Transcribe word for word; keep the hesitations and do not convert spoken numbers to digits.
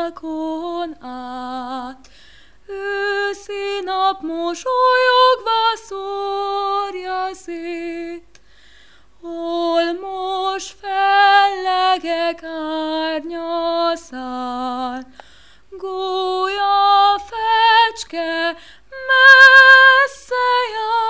fákon át. Őszi nap mosolyogva szórja szét, hol most fellegek árnyaszán, gólya fecske messze jár.